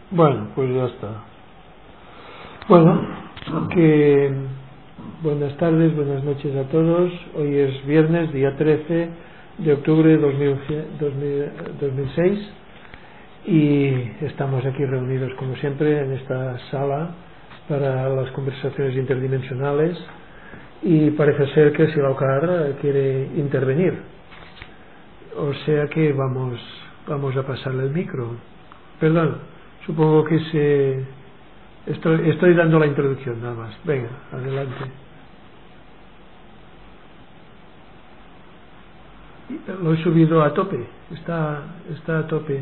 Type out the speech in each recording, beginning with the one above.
Bueno, pues ya está. Bueno, que buenas tardes, buenas noches a todos. Hoy es viernes, día 13 de octubre de 2006 y estamos aquí reunidos como siempre en esta sala para las conversaciones interdimensionales y parece ser que Silaucar quiere intervenir. O sea que vamos a pasarle el micro. Perdón, supongo que estoy dando la introducción nada más. Venga, adelante. Lo he subido a tope. Está a tope.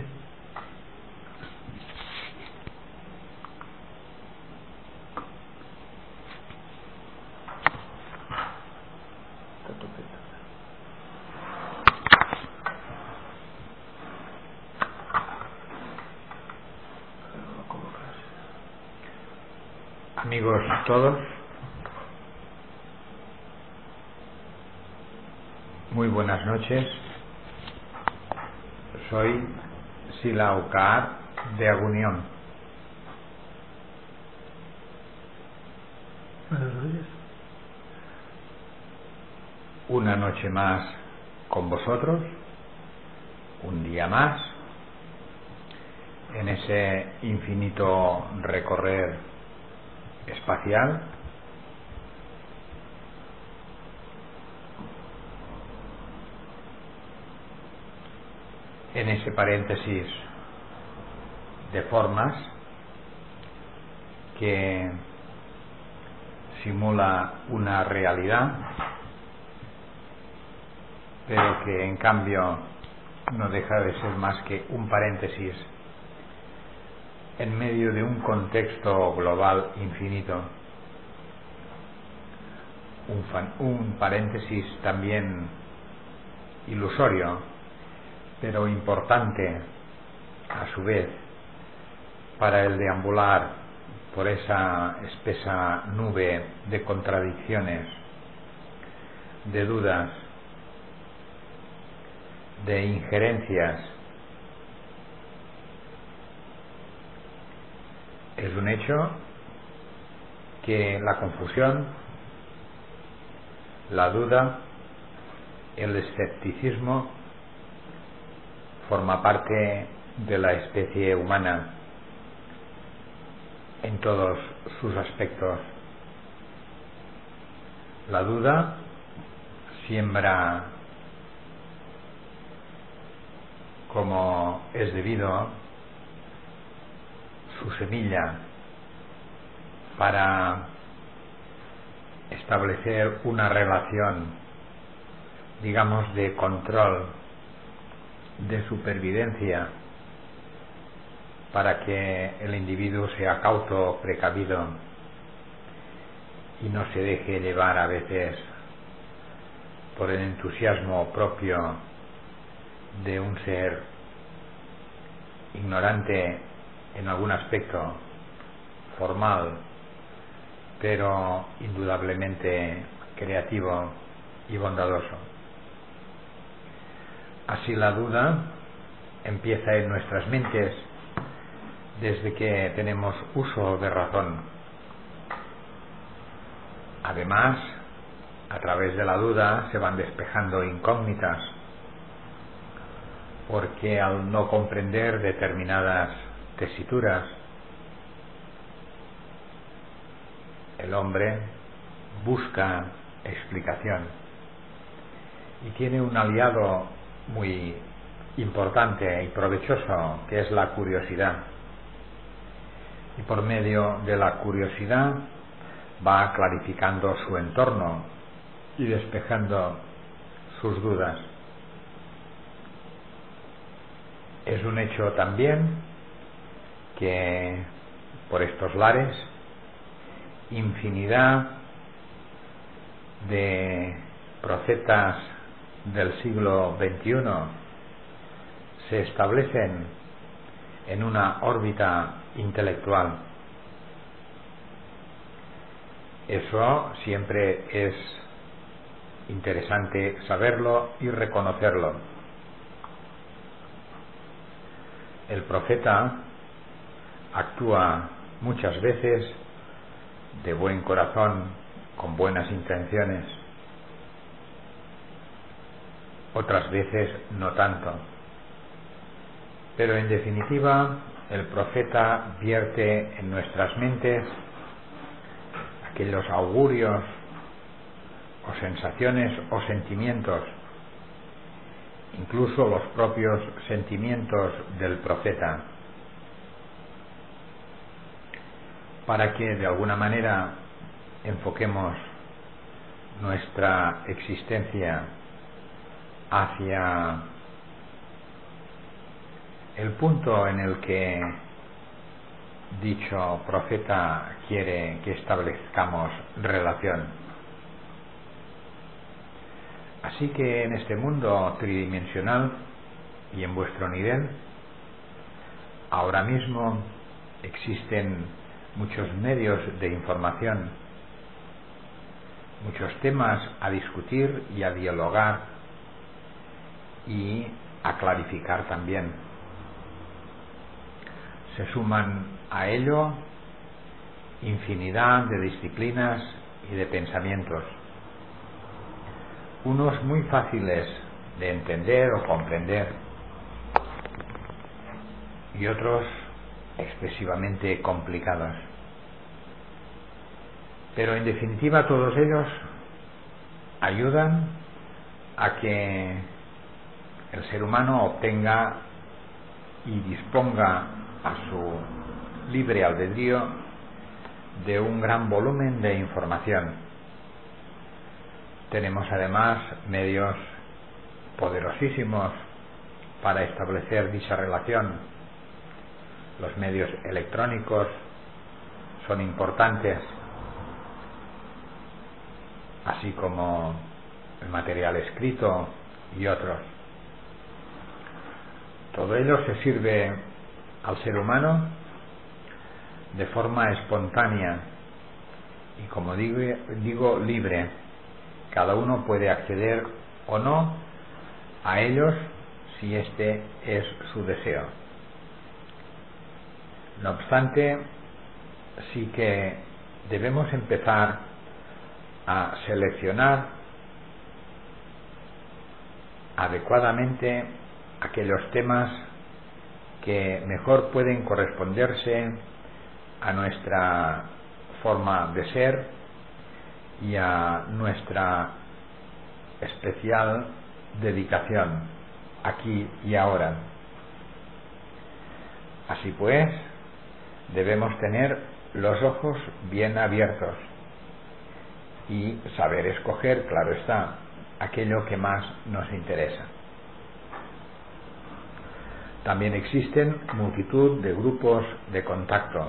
Amigos todos, muy buenas noches. Soy Silaucar de Agunión. Buenas noches. Una noche más con vosotros, un día más, en ese infinito recorrer espacial. En ese paréntesis de formas que simula una realidad, pero que en cambio no deja de ser más que un paréntesis en medio de un contexto global infinito, un paréntesis también ilusorio, pero importante a su vez para el deambular por esa espesa nube de contradicciones, de dudas, de injerencias. Es un hecho que la confusión, la duda, el escepticismo forma parte de la especie humana en todos sus aspectos. La duda siembra, como es debido, su semilla para establecer una relación, digamos, de control, de supervivencia, para que el individuo sea cauto, precavido y no se deje llevar a veces por el entusiasmo propio de un ser ignorante en algún aspecto formal, pero indudablemente creativo y bondadoso. Así la duda empieza en nuestras mentes desde que tenemos uso de razón. Además, a través de la duda se van despejando incógnitas, porque al no comprender determinadas tesituras, el hombre busca explicación y tiene un aliado muy importante y provechoso, que es la curiosidad. Y por medio de la curiosidad va clarificando su entorno y despejando sus dudas. Es un hecho también que por estos lares infinidad de profetas del siglo XXI se establecen en una órbita intelectual. Eso siempre es interesante saberlo y reconocerlo. El profeta actúa muchas veces de buen corazón, con buenas intenciones, otras veces no tanto. Pero en definitiva, el profeta vierte en nuestras mentes aquellos augurios o sensaciones o sentimientos, incluso los propios sentimientos del profeta, para que de alguna manera enfoquemos nuestra existencia hacia el punto en el que dicho profeta quiere que establezcamos relación. Así que en este mundo tridimensional y en vuestro nivel, ahora mismo existen muchos medios de información, muchos temas a discutir y a dialogar y a clarificar también. Se suman a ello infinidad de disciplinas y de pensamientos, unos muy fáciles de entender o comprender y otros excesivamente complicados. Pero en definitiva todos ellos ayudan a que el ser humano obtenga y disponga a su libre albedrío de un gran volumen de información. Tenemos además medios poderosísimos para establecer dicha relación. Los medios electrónicos son importantes, así como el material escrito y otros. Todo ello se sirve al ser humano de forma espontánea y, como digo, libre. Cada uno puede acceder o no a ellos si este es su deseo. No obstante, sí que debemos empezar a seleccionar adecuadamente aquellos temas que mejor pueden corresponderse a nuestra forma de ser y a nuestra especial dedicación aquí y ahora. Así pues, debemos tener los ojos bien abiertos y saber escoger, claro está, aquello que más nos interesa. También existen multitud de grupos de contacto.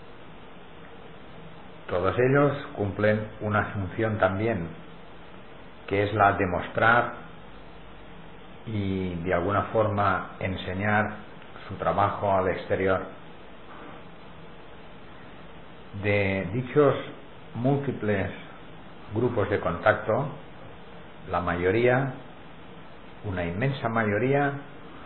Todos ellos cumplen una función también, que es la de mostrar y de alguna forma enseñar su trabajo al exterior. De dichos múltiples grupos de contacto, la mayoría, una inmensa mayoría,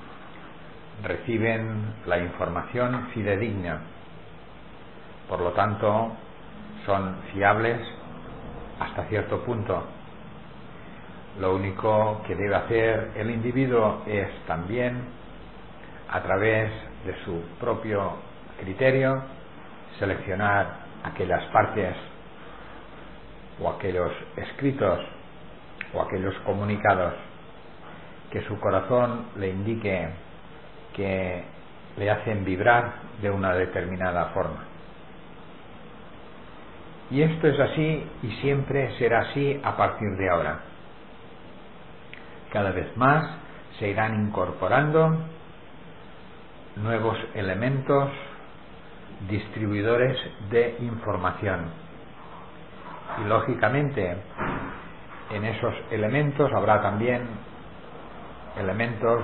reciben la información fidedigna, por lo tanto son fiables hasta cierto punto. Lo único que debe hacer el individuo es también, a través de su propio criterio, seleccionar aquellas partes o aquellos escritos o aquellos comunicados que su corazón le indique que le hacen vibrar de una determinada forma. Y esto es así y siempre será así a partir de ahora. Cada vez más se irán incorporando nuevos elementos distribuidores de información. Y lógicamente en esos elementos habrá también elementos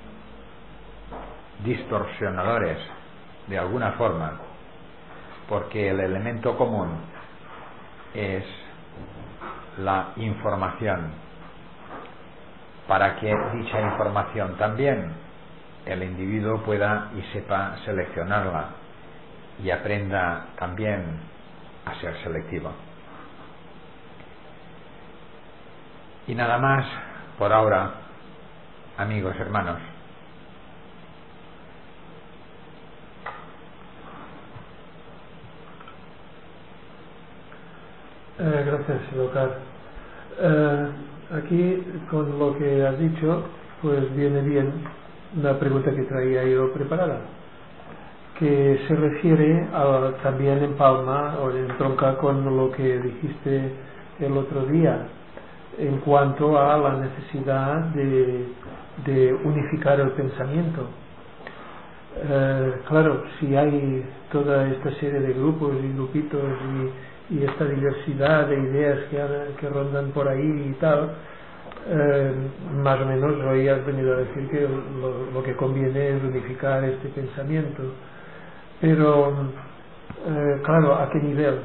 distorsionadores de alguna forma, porque el elemento común es la información, para que dicha información también el individuo pueda y sepa seleccionarla y aprenda también a ser selectivo. Y nada más por ahora, amigos, hermanos. Gracias, Locar. Aquí, con lo que has dicho, pues viene bien una pregunta que traía yo preparada, que se refiere también en palma o entronca con lo que dijiste el otro día en cuanto a la necesidad de unificar el pensamiento. Claro, si hay toda esta serie de grupos y grupitos y esta diversidad de ideas que rondan por ahí y tal, más o menos hoy has venido a decir que lo que conviene es unificar este pensamiento. Pero, claro, ¿a qué nivel?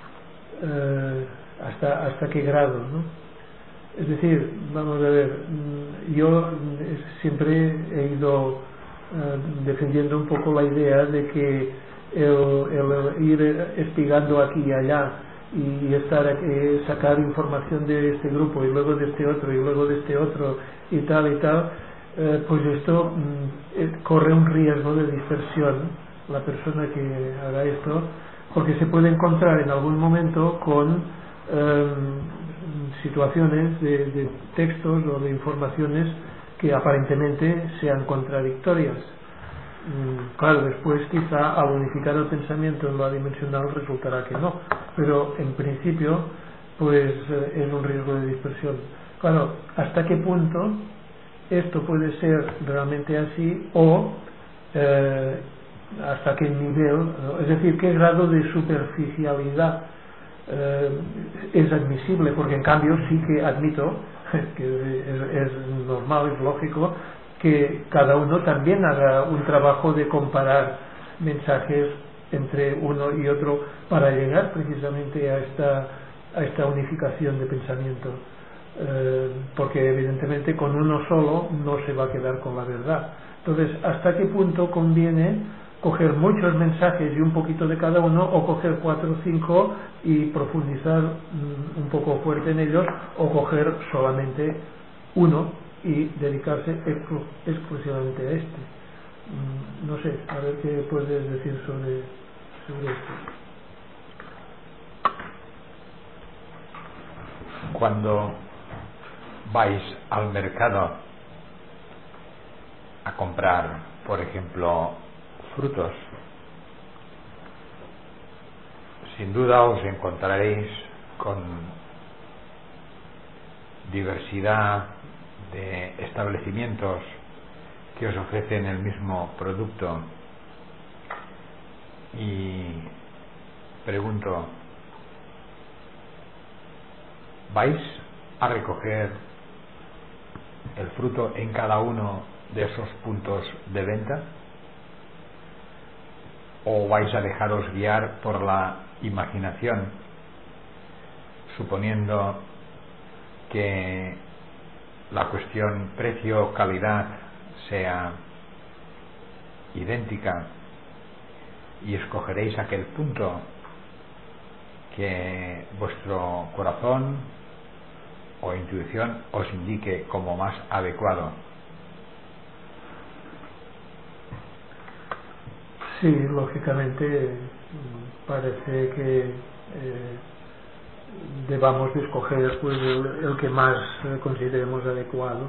¿Hasta qué grado, no? Es decir, vamos a ver, yo siempre he ido defendiendo un poco la idea de que el ir espigando aquí y allá y sacar información de este grupo y luego de este otro y luego de este otro y tal, pues esto corre un riesgo de dispersión la persona que haga esto, porque se puede encontrar en algún momento con situaciones de textos o de informaciones que aparentemente sean contradictorias. Claro, después quizá al unificar el pensamiento en lo dimensional resultará que no, pero en principio pues es un riesgo de dispersión. Claro, ¿hasta qué punto esto puede ser realmente así o hasta qué nivel, es decir, qué grado de superficialidad es admisible? Porque en cambio sí que admito que es normal, es lógico que cada uno también haga un trabajo de comparar mensajes entre uno y otro para llegar precisamente a esta unificación de pensamiento, porque evidentemente con uno solo no se va a quedar con la verdad. Entonces, ¿hasta qué punto conviene coger muchos mensajes y un poquito de cada uno, o coger 4 o 5 y profundizar un poco fuerte en ellos, o coger solamente uno y dedicarse exclusivamente a este? No sé, a ver qué puedes decir sobre esto. Cuando vais al mercado a comprar, por ejemplo, frutos, sin duda os encontraréis con diversidad de establecimientos que os ofrecen el mismo producto, y pregunto, ¿vais a recoger el fruto en cada uno de esos puntos de venta? ¿O vais a dejaros guiar por la imaginación, suponiendo que la cuestión precio-calidad sea idéntica, y escogeréis aquel punto que vuestro corazón o intuición os indique como más adecuado? Sí, lógicamente parece que debamos de escoger pues el que más consideremos adecuado,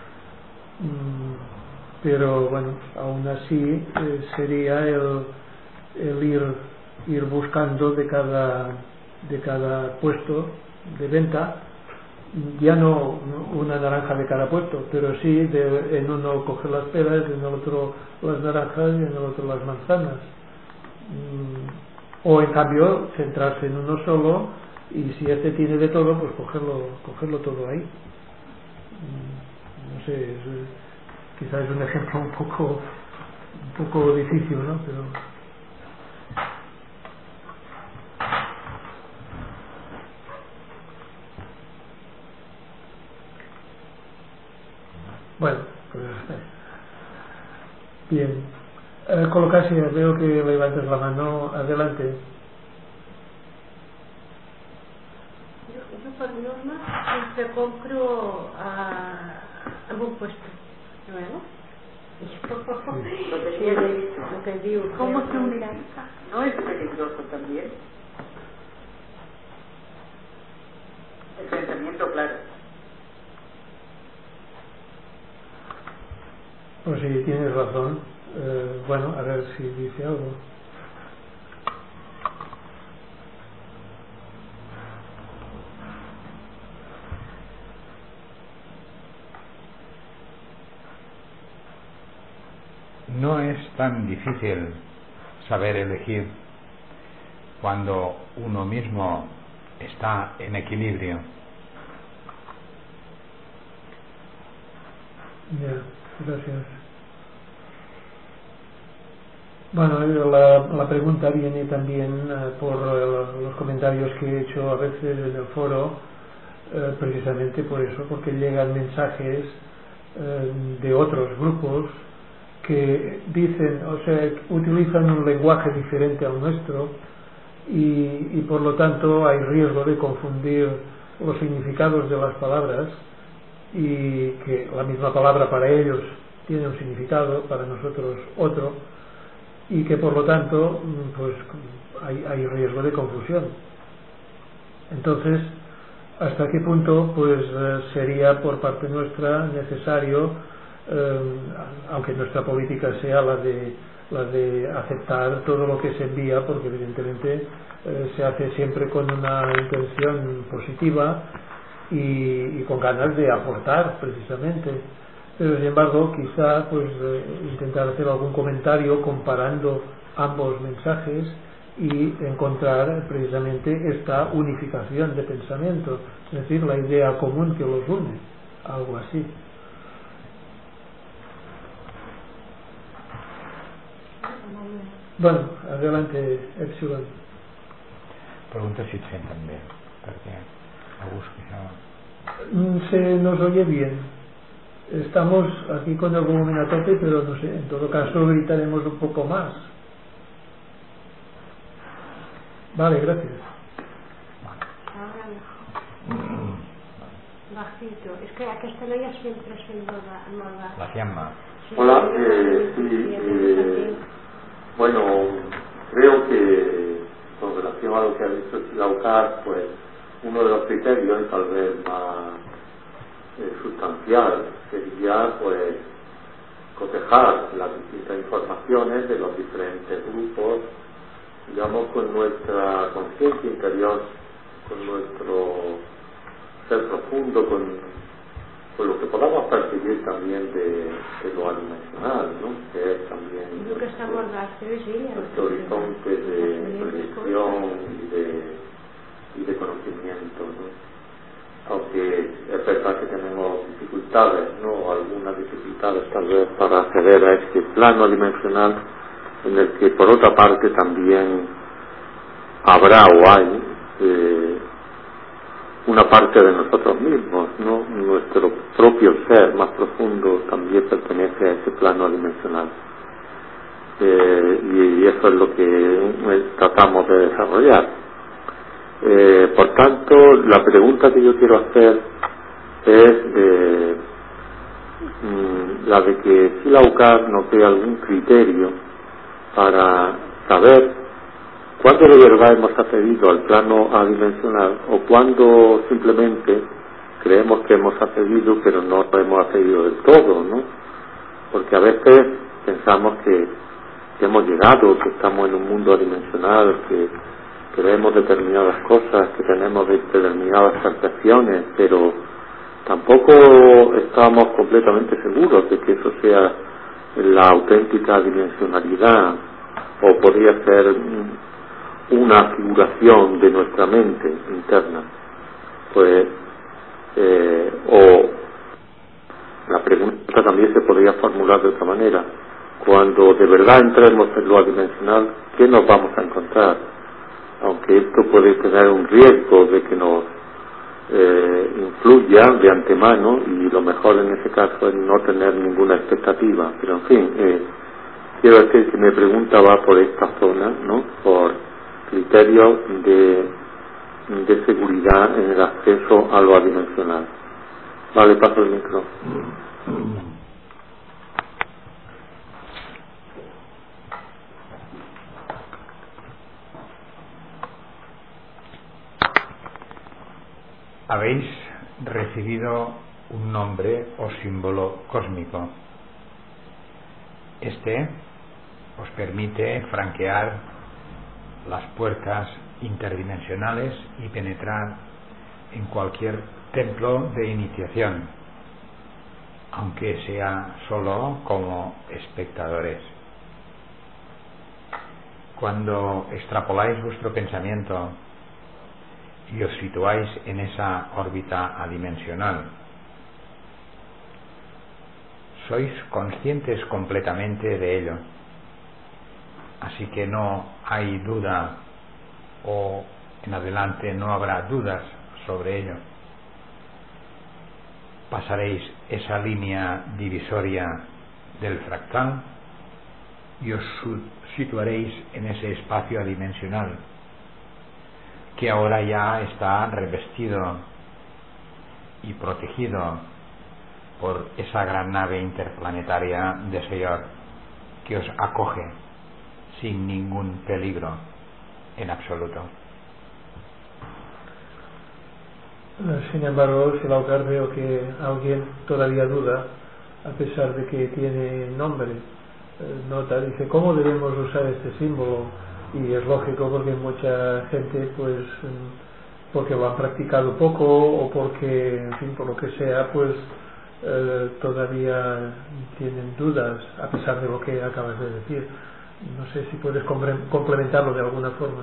pero bueno, aún así sería el ir buscando de cada puesto de venta, ya no una naranja de cada puesto, pero sí en uno coger las peras, en el otro las naranjas y en el otro las manzanas, o en cambio centrarse en uno solo, y si este tiene de todo, pues cogerlo todo ahí. No sé, quizás es un ejemplo un poco difícil, ¿no? Pero bueno, pues bien. Colocasia, veo que levantas la mano, adelante. Yo por norma siempre compro a buen puesto, ¿no? Lo que digo, ¿Cómo se unirá? ¿No es peligroso también? El pensamiento claro. Pues sí, tienes razón. Bueno, a ver si dice algo. No es tan difícil saber elegir cuando uno mismo está en equilibrio. Ya, gracias. Bueno, la pregunta viene también por los comentarios que he hecho a veces en el foro, precisamente por eso, porque llegan mensajes de otros grupos que dicen, o sea, utilizan un lenguaje diferente al nuestro y por lo tanto hay riesgo de confundir los significados de las palabras, y que la misma palabra para ellos tiene un significado, para nosotros otro, y que por lo tanto pues hay riesgo de confusión. Entonces, ¿hasta qué punto pues sería por parte nuestra necesario, aunque nuestra política sea la de aceptar todo lo que se envía, porque evidentemente se hace siempre con una intención positiva y con ganas de aportar precisamente, pero sin embargo quizá pues intentar hacer algún comentario comparando ambos mensajes y encontrar precisamente esta unificación de pensamiento, es decir, la idea común que los une, algo así. Bueno, adelante, Epsilon. Pregunta si se entiende, porque se nos oye bien. Estamos aquí con el volumen a tope, pero no sé, en todo caso gritaremos un poco más. Vale, gracias. Ahora mejor. Bajito. Es que aquesta noia sempre es fent molt baix. la llama. Sí, Hola, sí. Bueno, creo que con relación a lo que ha dicho Silaucar, pues uno de los criterios, tal vez más sustancial, sería pues cotejar las distintas informaciones de los diferentes grupos, digamos, con nuestra conciencia interior, con nuestro ser profundo, con lo que podamos percibir también de lo adimensional, ¿no? Que es también nuestro horizonte de proyección y de conocimiento, ¿no? Aunque es verdad que tenemos dificultades, ¿no? Algunas dificultades tal vez para acceder a este plano adimensional, en el que por otra parte también habrá o hay una parte de nosotros mismos, ¿no? Nuestro propio ser más profundo también pertenece a ese plano adimensional, y eso es lo que tratamos de desarrollar. Por tanto, la pregunta que yo quiero hacer es la de que si la UCAR nos dé algún criterio para saber cuándo de verdad hemos accedido al plano adimensional o cuándo simplemente creemos que hemos accedido pero no hemos accedido del todo, ¿no? Porque a veces pensamos que hemos llegado, que estamos en un mundo adimensional, que vemos determinadas cosas, que tenemos determinadas percepciones, pero tampoco estamos completamente seguros de que eso sea la auténtica dimensionalidad, o podría ser una figuración de nuestra mente interna. Pues o la pregunta también se podría formular de otra manera: cuando de verdad entremos en lo adimensional, ¿qué nos vamos a encontrar? Aunque esto puede tener un riesgo de que nos influya de antemano, y lo mejor en ese caso es no tener ninguna expectativa, pero en fin, quiero decir que mi pregunta va por esta zona, ¿no? Por criterios de seguridad en el acceso a lo adimensional. Vale, paso el micro. Habéis recibido un nombre o símbolo cósmico. Este os permite franquear las puertas interdimensionales y penetrar en cualquier templo de iniciación, aunque sea solo como espectadores. Cuando extrapoláis vuestro pensamiento y os situáis en esa órbita adimensional, sois conscientes completamente de ello, así que no hay duda, o en adelante no habrá dudas sobre ello. Pasaréis esa línea divisoria del fractal y os situaréis en ese espacio adimensional que ahora ya está revestido y protegido por esa gran nave interplanetaria de Señor que os acoge sin ningún peligro en absoluto. Sin embargo, si Laucar, veo que alguien todavía duda, a pesar de que tiene nombre, nota, dice, ¿cómo debemos usar este símbolo? Y es lógico, porque mucha gente, pues, porque lo han practicado poco o porque, en fin, por lo que sea, pues todavía tienen dudas, a pesar de lo que acabas de decir. No sé si puedes complementarlo de alguna forma.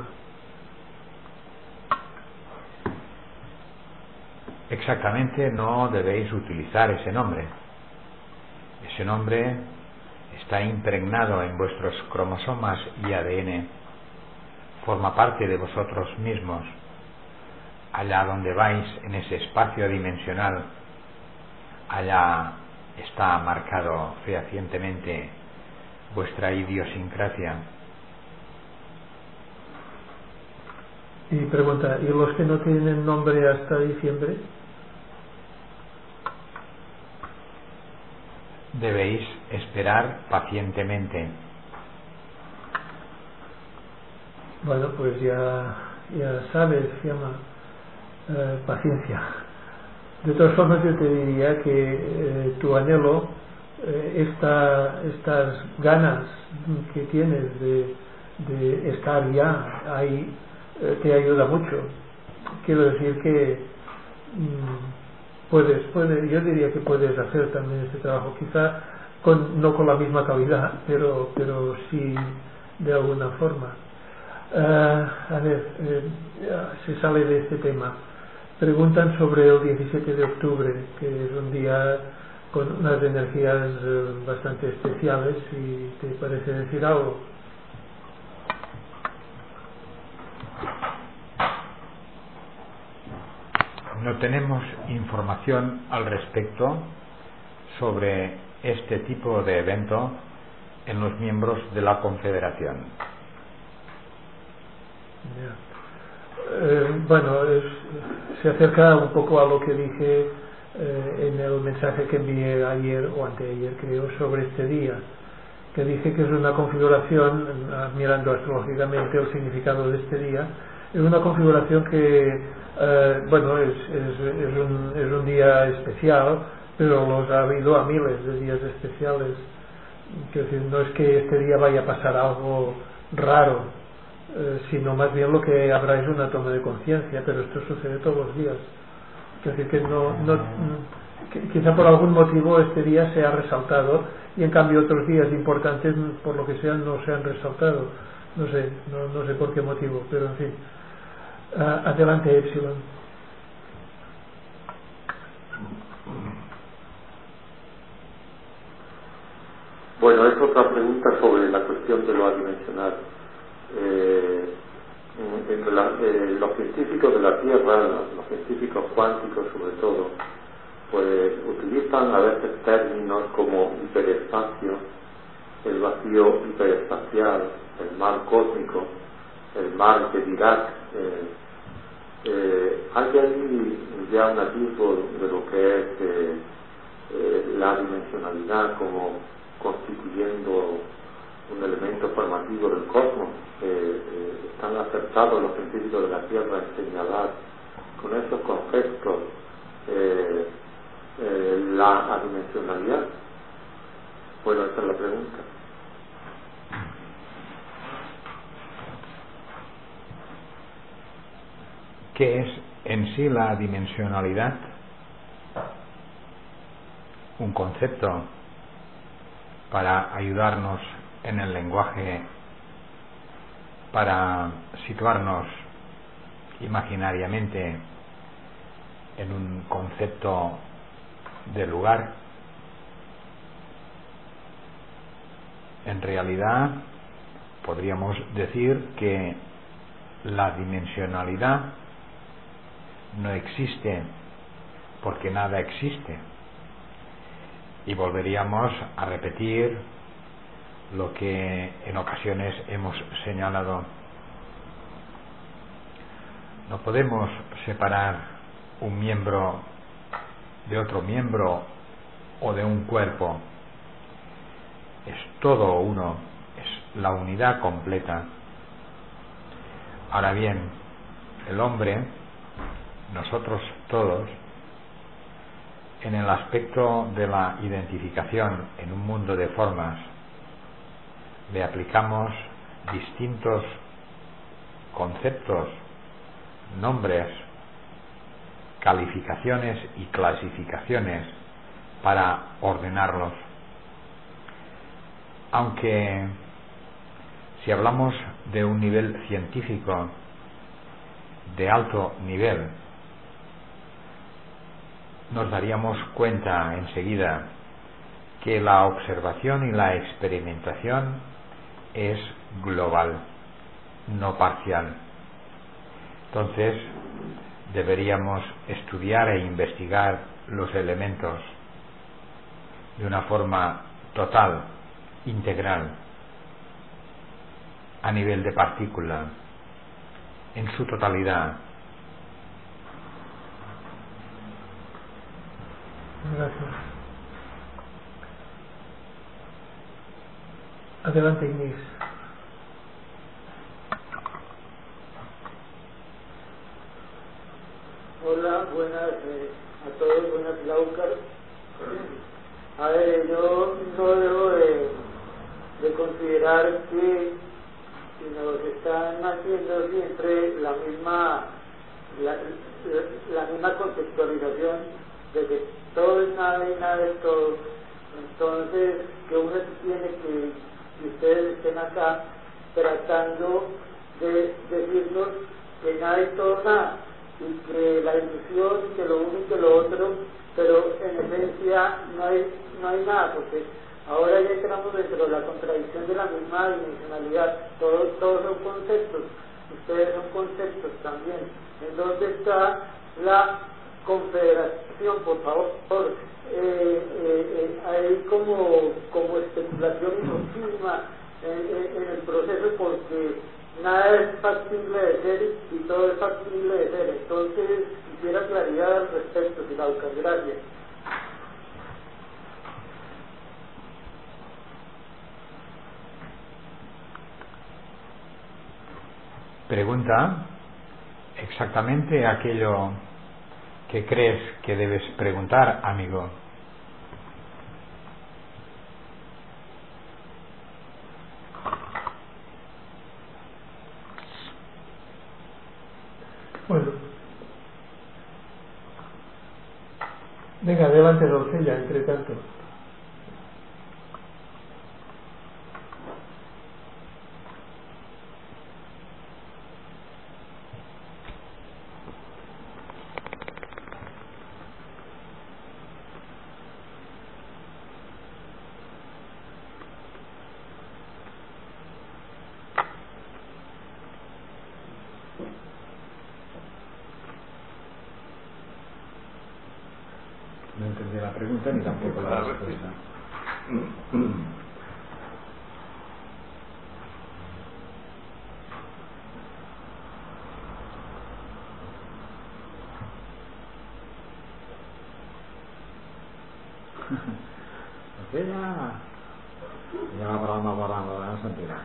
Exactamente, no debéis utilizar ese nombre. Ese nombre está impregnado en vuestros cromosomas y ADN, forma parte de vosotros mismos. Allá donde vais, en ese espacio adimensional, allá está marcado fehacientemente vuestra idiosincrasia. Y pregunta, ¿y los que no tienen nombre hasta diciembre? Debéis esperar pacientemente. Bueno, pues ya sabes, se llama paciencia. De todas formas, yo te diría que tu anhelo, estas ganas que tienes de estar ya ahí, te ayuda mucho. Quiero decir que yo diría que puedes hacer también este trabajo, quizá no con la misma calidad, pero sí de alguna forma. A ver, se sale de este tema. Preguntan sobre el 17 de octubre, que es un día con unas energías bastante especiales, si te parece decir algo. No tenemos información al respecto sobre este tipo de evento en los miembros de la Confederación. Bueno, se acerca un poco a lo que dije en el mensaje que envié ayer o anteayer, creo, sobre este día, que dije que es una configuración, mirando astrológicamente el significado de este día, es una configuración que bueno, es un día especial, pero los ha habido a miles de días especiales. Quiero decir, no es que este día vaya a pasar algo raro, sino más bien lo que habrá es una toma de conciencia, pero esto sucede todos los días. Quiero decir que quizá por algún motivo este día se ha resaltado y en cambio otros días importantes, por lo que sea, no se han resaltado. No sé por qué motivo, pero en fin. Adelante, Epsilon. Bueno, es otra pregunta sobre la cuestión de lo adimensional. Los científicos de la Tierra, los científicos cuánticos sobre todo, pues utilizan a veces términos como hiperespacio el vacío hiperespacial, el mar cósmico, el mar de Dirac. Hay allí ya un atisbo de lo que es la dimensionalidad como constituyendo un elemento formativo del cosmos. Están acertados los científicos de la Tierra en señalar con esos conceptos la adimensionalidad. Bueno, esa es la pregunta. ¿Qué es en sí la dimensionalidad? Un concepto para ayudarnos en el lenguaje, para situarnos imaginariamente en un concepto de lugar. En realidad podríamos decir que la dimensionalidad no existe porque nada existe, y volveríamos a repetir lo que en ocasiones hemos señalado. No podemos separar un miembro de otro miembro o de un cuerpo. Es todo uno, es la unidad completa. Ahora bien, el hombre, nosotros todos, en el aspecto de la identificación en un mundo de formas, le aplicamos distintos conceptos, nombres, calificaciones y clasificaciones para ordenarlos. Aunque si hablamos de un nivel científico de alto nivel, nos daríamos cuenta enseguida que la observación y la experimentación es global, no parcial. Entonces, deberíamos estudiar e investigar los elementos de una forma total, integral, a nivel de partícula, en su totalidad. Gracias. Adelante, Inés. Hola, buenas a todos, buenas Laucar. A ver, yo no debo de considerar que nos están haciendo siempre la misma conceptualización de que todo es nada y nada es todo. Entonces, que uno tiene que ustedes estén acá tratando de decirnos que nada es todo nada, y que la ilusión, que lo uno y que lo otro, pero en esencia no hay nada, porque ahora ya entramos dentro de la contradicción de la misma dimensionalidad. Todos son conceptos, ustedes son conceptos también. ¿En dónde está la confederación, por favor? Hay como especulación muchísima en el proceso, porque nada es factible de ser y todo es factible de ser. Entonces quisiera claridad al respecto, Silauca. Gracias. Pregunta exactamente aquello que crees que debes preguntar, amigo. Bueno, venga, adelante, doncella, entre tanto. No entendí la pregunta ni tampoco la respuesta. Doncella, ya va parando de la santidad.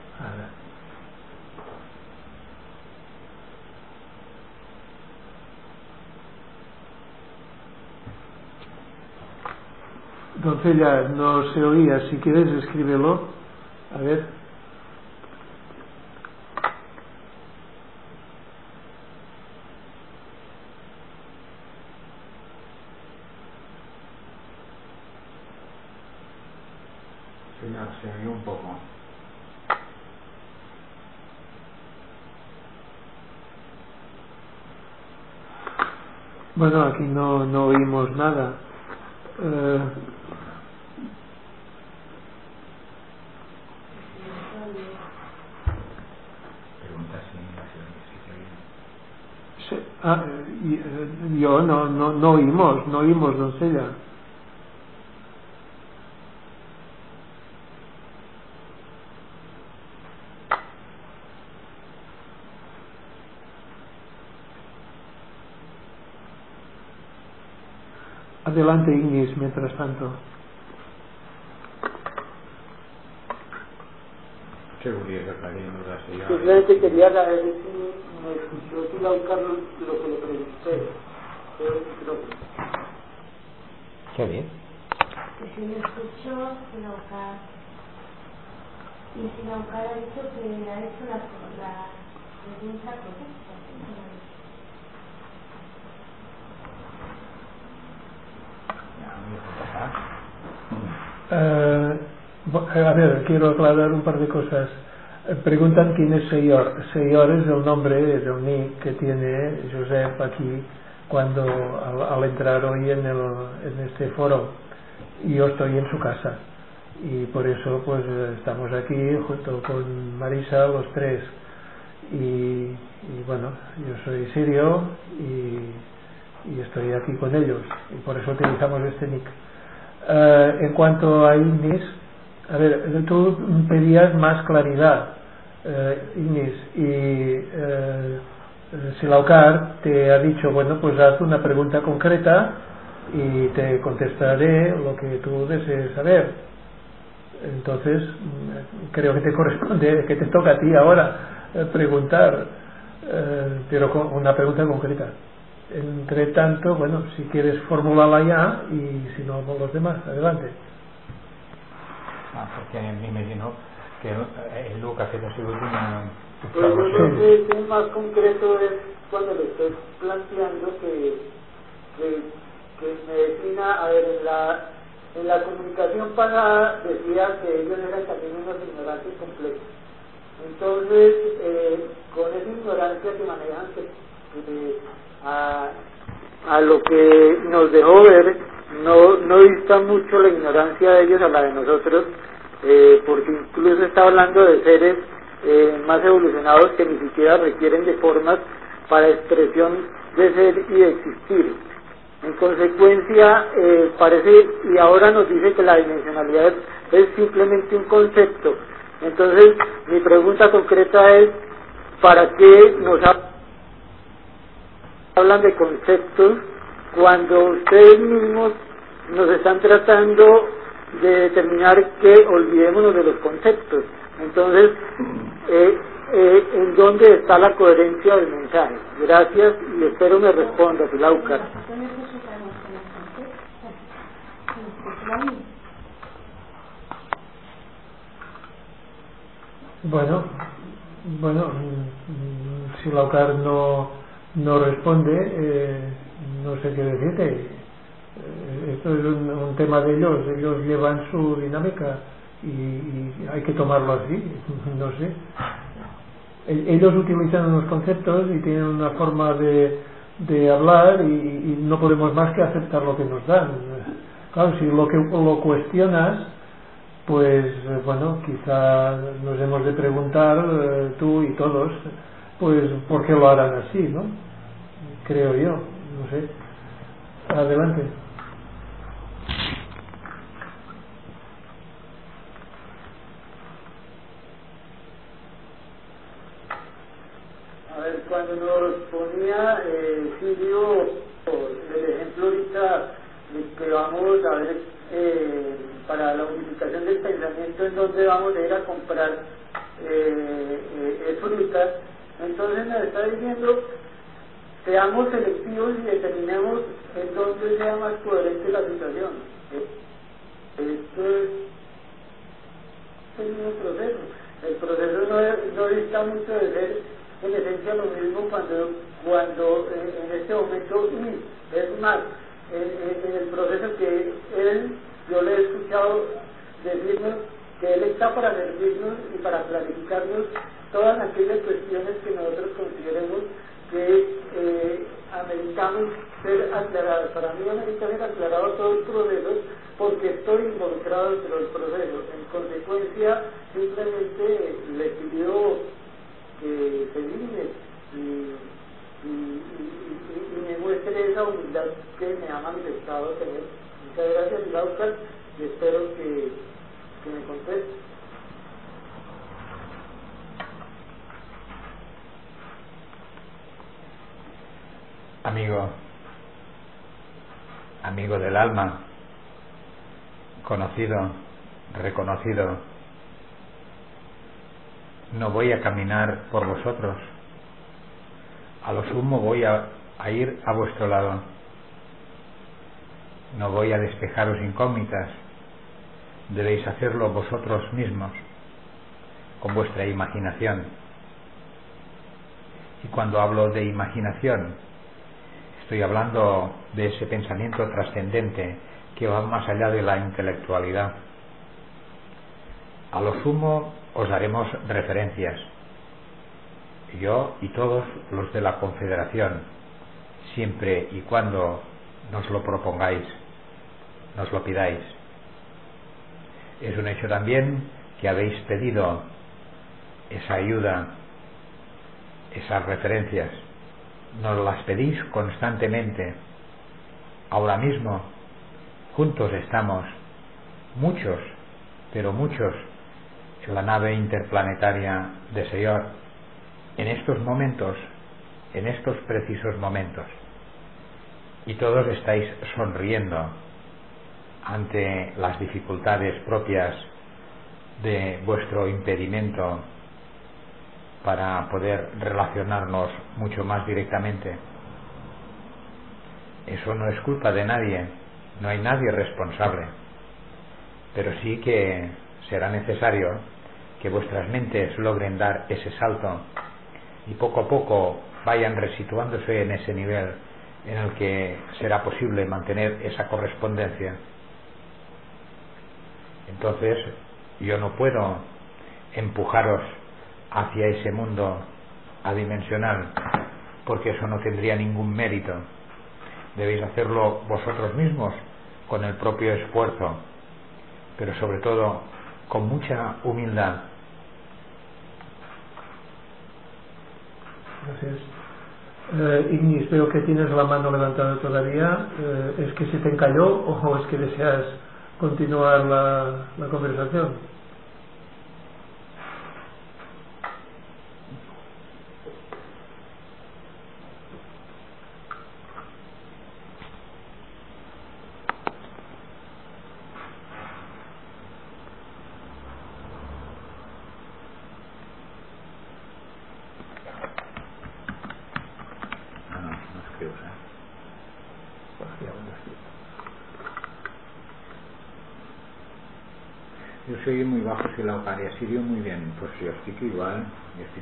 Doncella, no se oía. Si quieres, escríbelo. A ver. Señor, se oye un poco. Bueno, aquí no oímos nada. Pregunta si Sí, yo no oímos, doncella. Adelante, Ignis, mientras tanto. seguridad saliendo de la señora. Simplemente quería saber si me escuchó si Laucar lo que le pregunté. Qué bien. Que si me escuchó, si Laucar. Y si Laucar ha dicho que ha hecho la pregunta correcta. A ver, quiero aclarar un par de cosas. Preguntan quién es Señor. Señor es el nombre del nick que tiene Josep aquí cuando al entrar hoy en este foro. Y yo estoy en su casa y por eso pues estamos aquí junto con Marisa los tres y bueno, yo soy sirio y estoy aquí con ellos y por eso utilizamos este nick. En cuanto a Ignis, a ver, tú pedías más claridad, Ignis, y Silaucar te ha dicho, bueno, pues haz una pregunta concreta y te contestaré lo que tú desees saber. Entonces, creo que te corresponde, que te toca a ti ahora preguntar, pero con una pregunta concreta. Entre tanto, bueno, si quieres formularla ya y si no con los demás, adelante. Porque me imagino que Lucas que te sigo una... Pues yo creo que el más concreto es cuando le estoy planteando que me defina, a ver, en la comunicación pasada decía que ellos eran también unos ignorantes completos. Entonces, con esa ignorancia que manejan, a lo que nos dejó ver, no dista mucho la ignorancia de ellos a la de nosotros, porque incluso está hablando de seres más evolucionados que ni siquiera requieren de formas para expresión de ser y de existir. En consecuencia, parece, y ahora nos dice que la dimensionalidad es simplemente un concepto. Entonces, mi pregunta concreta es, ¿para qué nos hablan de conceptos cuando ustedes mismos nos están tratando de determinar que olvidémonos de los conceptos? Entonces, ¿en dónde está la coherencia del mensaje? Gracias y espero me responda, Silaucar. Bueno, si Laucar no responde, no sé qué decirte. Esto es un tema de ellos llevan su dinámica y hay que tomarlo así, no sé. Ellos utilizan unos conceptos y tienen una forma de hablar y no podemos más que aceptar lo que nos dan. Claro, si lo cuestionas, pues bueno, quizá nos hemos de preguntar tú y todos, pues por qué lo harán así, ¿no? Creo yo, no sé. Adelante. A ver, cuando nos ponía Silvio el ejemplo ahorita de que vamos a ver para la unificación del pensamiento, en donde vamos a ir a comprar frutas. Entonces me está diciendo, seamos selectivos y determinemos en dónde sea más coherente la situación. Esto es el mismo proceso. El proceso no dista mucho de ser en esencia lo mismo cuando en este momento, y es más, en el proceso que yo le he escuchado decirnos que él está para servirnos y para clarificarnos todas aquellas cuestiones que nosotros consideremos que ameritamos ser aclaradas. Para mí amerita ser aclarado todo el proceso porque estoy involucrado dentro del proceso. En consecuencia, simplemente le pido que se digne y me muestre esa humildad que me ha manifestado tener. Muchas gracias, Laucar, y espero que me conteste. Amigo del alma, conocido, reconocido, no voy a caminar por vosotros, a lo sumo voy a ir a vuestro lado, no voy a despejaros incógnitas, debéis hacerlo vosotros mismos, con vuestra imaginación. Y cuando hablo de imaginación, estoy hablando de ese pensamiento trascendente que va más allá de la intelectualidad. A lo sumo os daremos referencias, yo y todos los de la Confederación, siempre y cuando nos lo propongáis, nos lo pidáis. Es un hecho también que habéis pedido esa ayuda, esas referencias. Nos las pedís constantemente. Ahora mismo, juntos estamos, muchos, pero muchos, en la nave interplanetaria de Señor, en estos momentos, en estos precisos momentos. Y todos estáis sonriendo ante las dificultades propias de vuestro impedimento para poder relacionarnos mucho más directamente. Eso no es culpa de nadie, no hay nadie responsable, pero sí que será necesario que vuestras mentes logren dar ese salto y poco a poco vayan resituándose en ese nivel en el que será posible mantener esa correspondencia. Entonces yo no puedo empujaros hacia ese mundo adimensional, porque eso no tendría ningún mérito. Debéis hacerlo vosotros mismos con el propio esfuerzo, pero sobre todo con mucha humildad. Gracias. Ignis, veo que tienes la mano levantada todavía. ¿Es que se te encalló o es que deseas continuar la conversación? Jo soy muy bajo si la Eucaria sirvió muy bien, pues yo estoy igual, yo estoy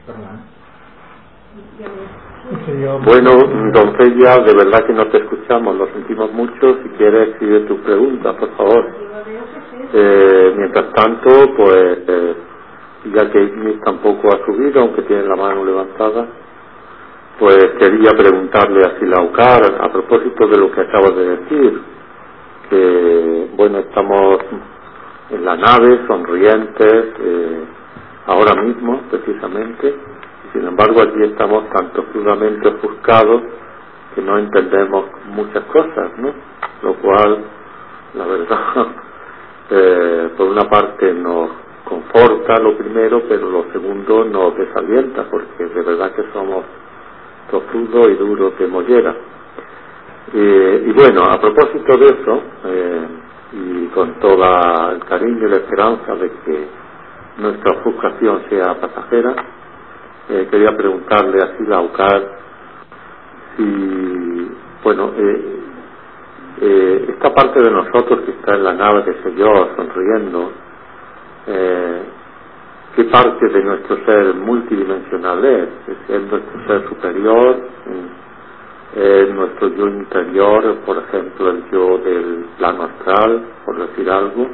parlando. Bueno, don Celia, de verdad que no te escuchamos, lo sentimos mucho. Si quieres, sigue tu pregunta, por favor. Mientras tanto, pues, ya que Ignis tampoco ha subido, aunque tiene la mano levantada, pues quería preguntarle a Silaucar a propósito de lo que acabas de decir, que, bueno, estamos en la nave, sonrientes, ahora mismo, precisamente, y sin embargo aquí estamos tan profundamente ofuscados que no entendemos muchas cosas, ¿no? Lo cual, la verdad, por una parte nos conforta lo primero, pero lo segundo nos desalienta, porque de verdad que somos tozudos y duros de mollera. Y bueno, a propósito de eso, y con todo el cariño y la esperanza de que nuestra ofuscación sea pasajera, quería preguntarle a Sila Aukar si, bueno, esta parte de nosotros que está en la nave, qué sé yo, sonriendo, ¿qué parte de nuestro ser multidimensional es nuestro ser superior? Nuestro yo interior, por ejemplo, el yo del plano astral, por decir algo,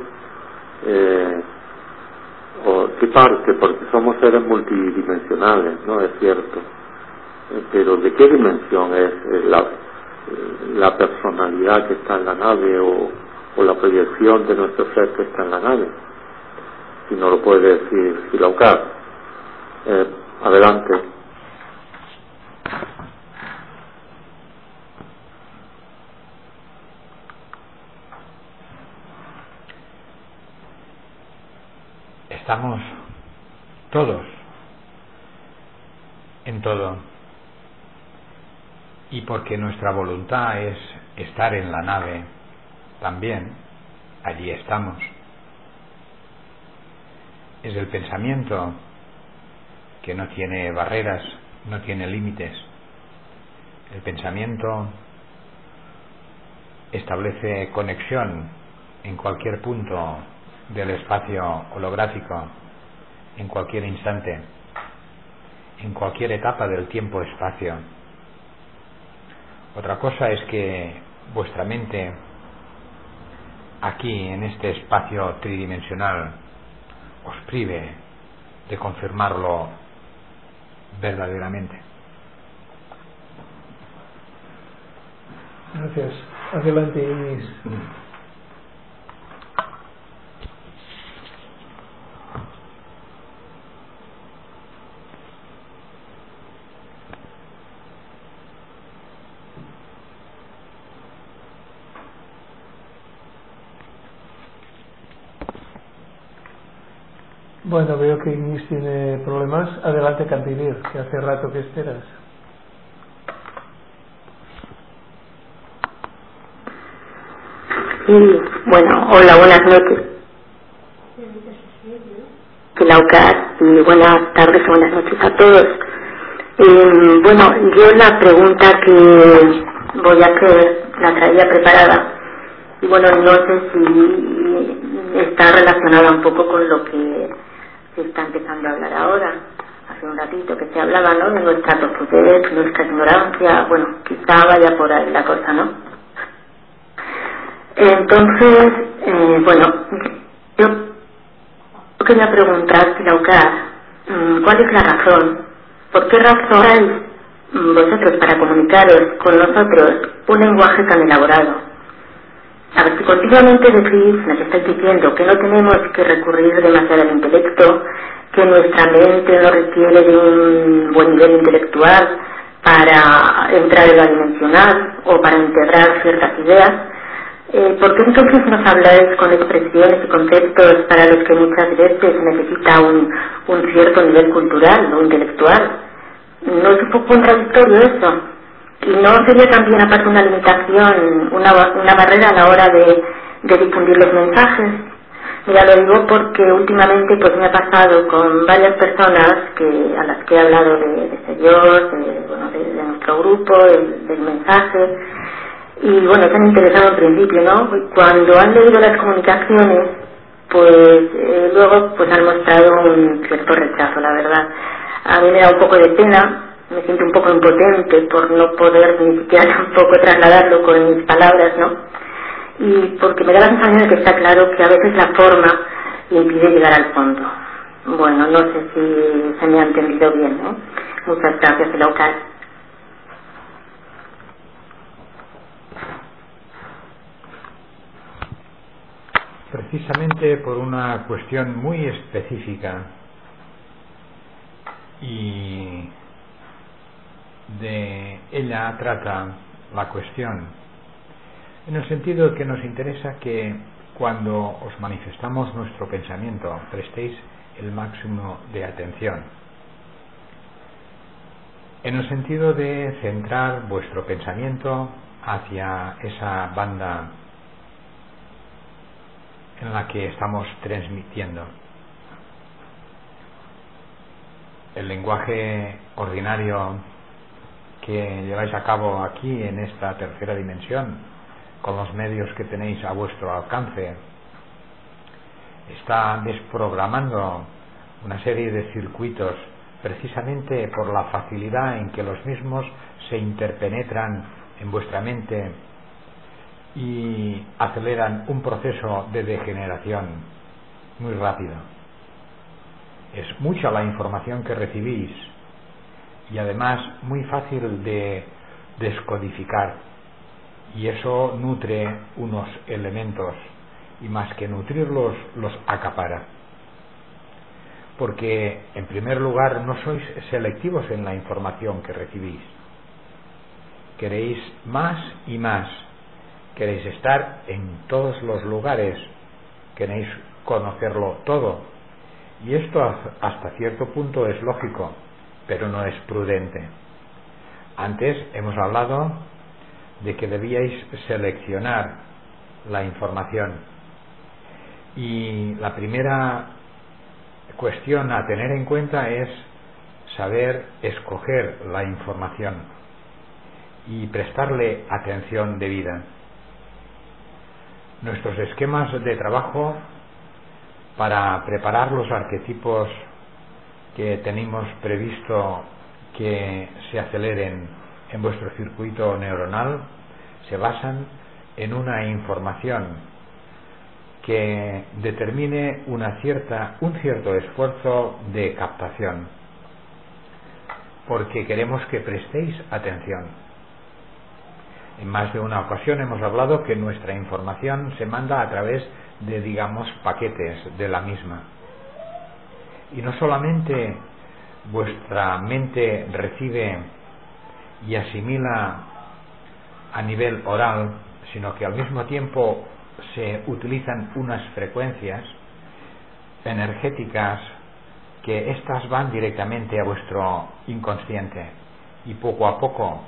o qué parte, porque somos seres multidimensionales, ¿no? Es cierto, pero ¿de qué dimensión es la personalidad que está en la nave o la proyección de nuestro ser que está en la nave? Si no lo puede decir Sila Aukar. Adelante. Estamos todos en todo, y porque nuestra voluntad es estar en la nave también, allí estamos. Es el pensamiento que no tiene barreras, no tiene límites. El pensamiento establece conexión en cualquier punto del espacio holográfico, en cualquier instante, en cualquier etapa del tiempo-espacio. Otra cosa es que vuestra mente, aquí en este espacio tridimensional, os prive de confirmarlo verdaderamente. Gracias. Adelante, Inés. Bueno, veo que Inés tiene problemas. Adelante, Cantivir, que hace rato que esperas. Sí, bueno, hola, buenas noches. Sila Aukar, y buenas tardes o buenas noches a todos. Bueno, yo la pregunta que voy a hacer la traía preparada, y bueno, no sé si está relacionada un poco con lo que se está empezando a hablar ahora. Hace un ratito que se hablaba, ¿no?, de nuestra tozudez, nuestra ignorancia. Bueno, quizá vaya por ahí la cosa, ¿no? Entonces, bueno, yo quería preguntar, Sila Aukar, ¿cuál es la razón? ¿Por qué razón vosotros para comunicaros con nosotros un lenguaje tan elaborado? A ver, si continuamente decís, nos estáis diciendo que no tenemos que recurrir demasiado al intelecto, que nuestra mente no requiere de un buen nivel intelectual para entrar en lo dimensional o para integrar ciertas ideas, ¿por qué entonces nos habláis con expresiones y conceptos para los que muchas veces se necesita un cierto nivel cultural o intelectual? ¿No es un poco contradictorio eso? ¿Y no sería también aparte una limitación, una barrera a la hora de difundir los mensajes? Mira, lo digo porque últimamente pues me ha pasado con varias personas a las que he hablado de Señor, de nuestro grupo, del mensaje, y bueno, se han interesado en principio, ¿no? Cuando han leído las comunicaciones, pues luego pues han mostrado un cierto rechazo, la verdad. A mí me da un poco de pena, me siento un poco impotente por no poder ni siquiera tampoco trasladarlo con mis palabras, ¿no? Y porque me da la sensación de que está claro que a veces la forma impide llegar al fondo. Bueno, no sé si se me ha entendido bien, ¿no? Muchas gracias, Sila Aukar. Precisamente por una cuestión muy específica y de ella trata la cuestión, en el sentido de que nos interesa que cuando os manifestamos nuestro pensamiento prestéis el máximo de atención, en el sentido de centrar vuestro pensamiento hacia esa banda en la que estamos transmitiendo. El lenguaje ordinario que lleváis a cabo aquí en esta tercera dimensión, con los medios que tenéis a vuestro alcance, está desprogramando una serie de circuitos precisamente por la facilidad en que los mismos se interpenetran en vuestra mente y aceleran un proceso de degeneración muy rápido. Es mucha la información que recibís y además muy fácil de descodificar, y eso nutre unos elementos y más que nutrirlos los acapara, porque en primer lugar no sois selectivos en la información que recibís. Queréis más y más, queréis estar en todos los lugares, queréis conocerlo todo, y esto hasta cierto punto es lógico, pero no es prudente. Antes hemos hablado de que debíais seleccionar la información, y la primera cuestión a tener en cuenta es saber escoger la información y prestarle atención debida. Nuestros esquemas de trabajo para preparar los arquetipos que tenemos previsto que se aceleren en vuestro circuito neuronal se basan en una información que determine un cierto esfuerzo de captación, porque queremos que prestéis atención. En más de una ocasión hemos hablado que nuestra información se manda a través de, digamos, paquetes de la misma, y no solamente vuestra mente recibe y asimila a nivel oral, sino que al mismo tiempo se utilizan unas frecuencias energéticas que éstas van directamente a vuestro inconsciente, y poco a poco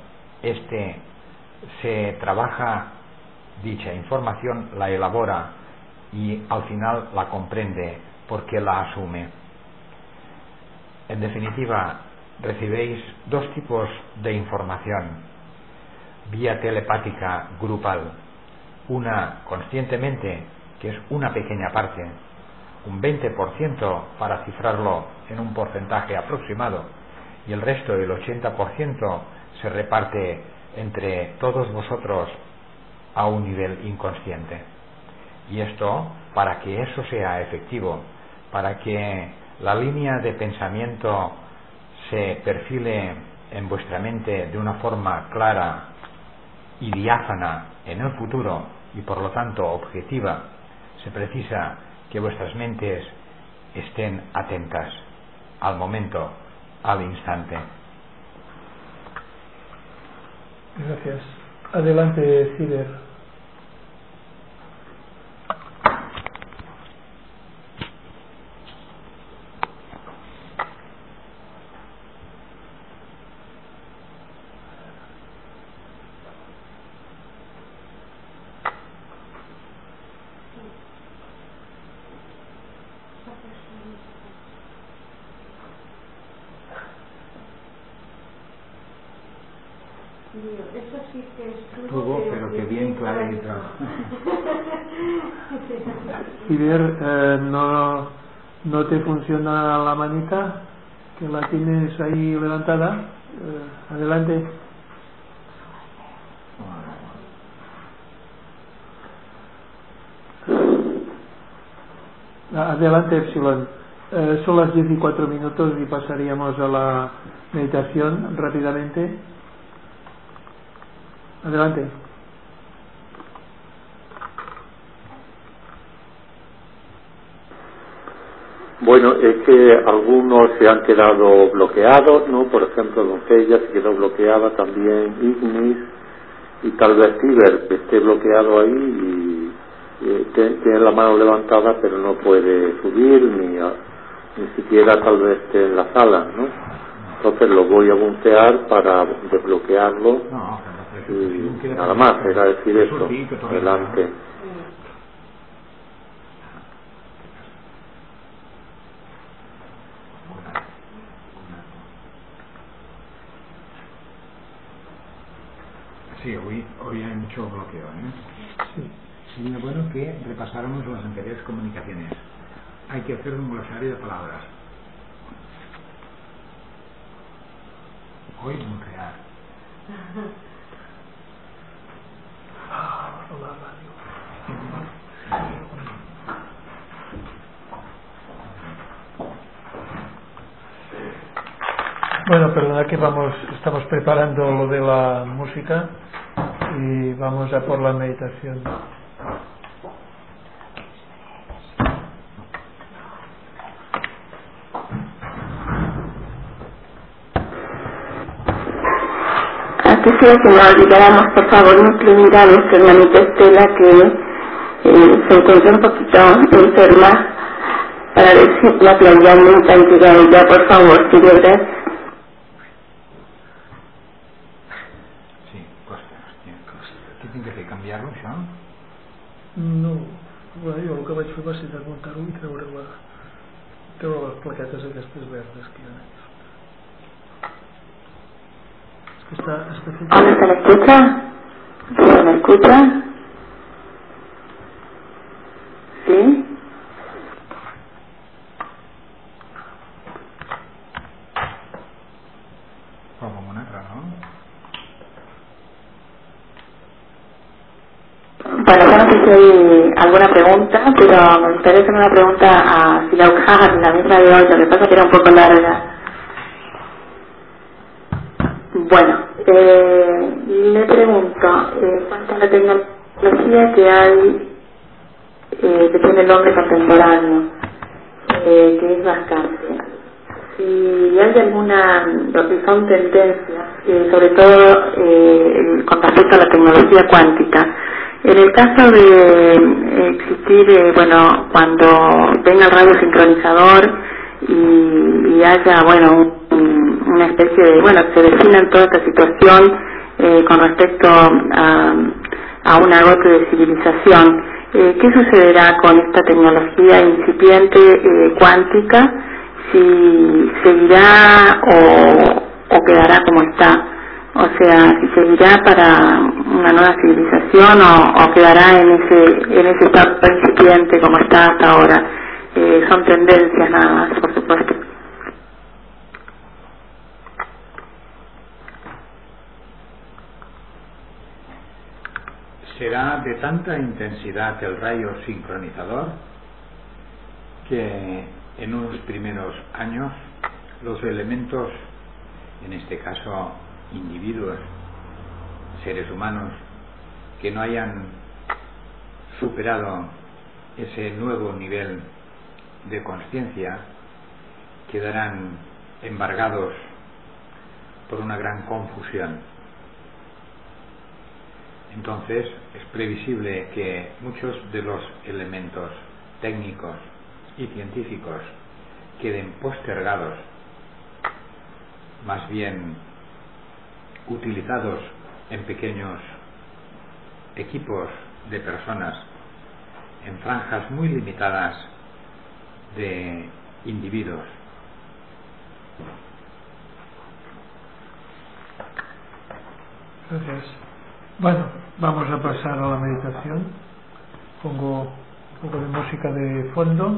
se trabaja dicha información, la elabora y al final la comprende porque la asume. En definitiva, recibéis dos tipos de información vía telepática grupal: una conscientemente, que es una pequeña parte, un 20% para cifrarlo en un porcentaje aproximado, y el resto, el 80%, se reparte entre todos vosotros a un nivel inconsciente. Y esto, para que eso sea efectivo, para que la línea de pensamiento se perfile en vuestra mente de una forma clara y diáfana en el futuro, y por lo tanto objetiva, se precisa que vuestras mentes estén atentas al momento, al instante. Gracias. Adelante, Cider. Eso sí que es Tuvo, pero que bien clarito. Cider, ¿no te funciona la manita? Que la tienes ahí levantada. Adelante. Adelante, Epsilon. Son las 14 minutos y pasaríamos a la meditación rápidamente. Adelante. Bueno, es que algunos se han quedado bloqueados, ¿no? Por ejemplo, Doncella se quedó bloqueada, también Ignis, y tal vez Ciber que esté bloqueado ahí y tiene la mano levantada pero no puede subir ni siquiera tal vez esté en la sala, ¿no? Entonces lo voy a buntear para desbloquearlo. Y nada más, era decir eso. Adelante. Sí, hoy hay mucho bloqueo, ¿eh? Sí. Sería bueno que repasáramos las anteriores comunicaciones. Hay que hacer un glosario de palabras. Hoy nuclear. La radio. Bueno, perdona que estamos preparando lo de la música y vamos a por la meditación. Quisiera que nos olvidáramos, por favor, incluir a nuestra hermanita Estela, que se encuentra un poquito enferma, para ver si la claridad mental llega a ella, por favor, si de verdad. Sí, costa. Què tinc que fer, canviar-lo, això? No, bueno, jo el que vaig fer va ser desmuntar-ho i treure les plaquetes aquestes verdes que hi ha. Está ¿Ahora se me escucha? ¿Se me escucha? ¿Sí? Como una altra, ¿no? Bueno, yo no sé si hay alguna pregunta, pero me gustaría hacer una pregunta a Silaucar, la misma de hoy, lo que pasa que era un poco larga. Bueno, le pregunto, cuanto a la tecnología que hay, que tiene el hombre contemporáneo, que es bastante, si hay alguna, lo que son tendencias, sobre todo con respecto a la tecnología cuántica, en el caso de existir, bueno, cuando venga el radio sincronizador y haya, bueno, una especie de, bueno, se defina en toda esta situación con respecto a un agote de civilización. ¿Qué sucederá con esta tecnología incipiente cuántica? ¿Si seguirá o quedará como está? O sea, si seguirá para una nueva civilización o quedará en ese estado incipiente como está hasta ahora. Son tendencias nada más, por supuesto. Será de tanta intensidad el rayo sincronizador que en unos primeros años los elementos, en este caso individuos, seres humanos, que no hayan superado ese nuevo nivel de conciencia, quedarán embargados por una gran confusión. Entonces es previsible que muchos de los elementos técnicos y científicos queden postergados, más bien utilizados en pequeños equipos de personas, en franjas muy limitadas de individuos. Gracias. Bueno, vamos a pasar a la meditación. Pongo un poco de música de fondo.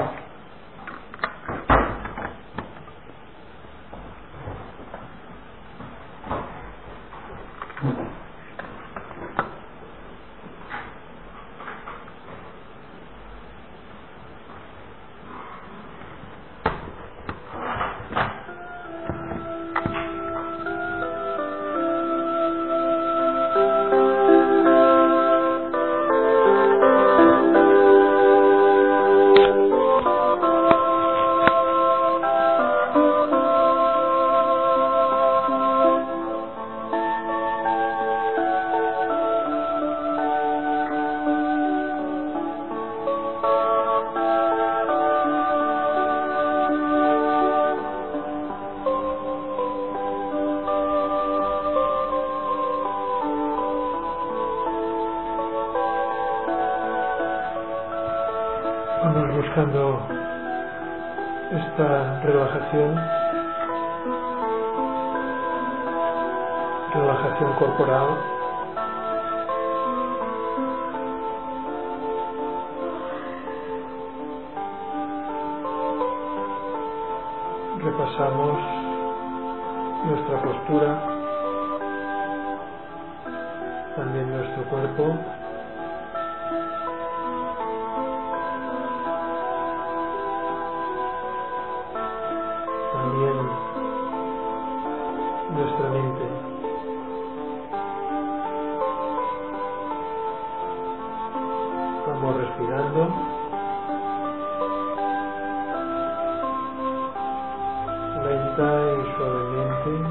Vamos buscando esta relajación corporal, también nuestro cuerpo. También nuestra mente. Vamos respirando. Lenta y suavemente,